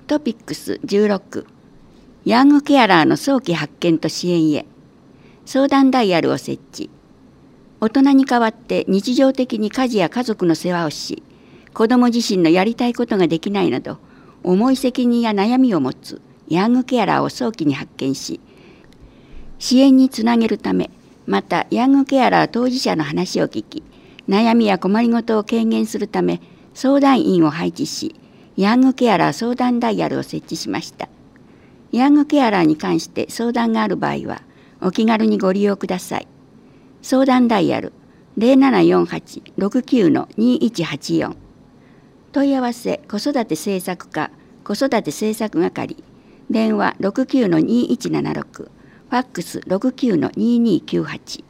トピックス16、ヤングケアラーの早期発見と支援へ、相談ダイヤルを設置。大人に代わって日常的に家事や家族の世話をし、子ども自身のやりたいことができないなど、重い責任や悩みを持つヤングケアラーを早期に発見し、支援につなげるため、またヤングケアラー当事者の話を聞き、悩みや困りごとを軽減するため、相談員を配置し、ヤングケアラー相談ダイヤルを設置しました。ヤングケアラーに関して相談がある場合は、お気軽にご利用ください。相談ダイヤル 0748-69-2184。問い合わせ子育て政策課子育て政策係、電話 69-2176、ファックス 69-2298。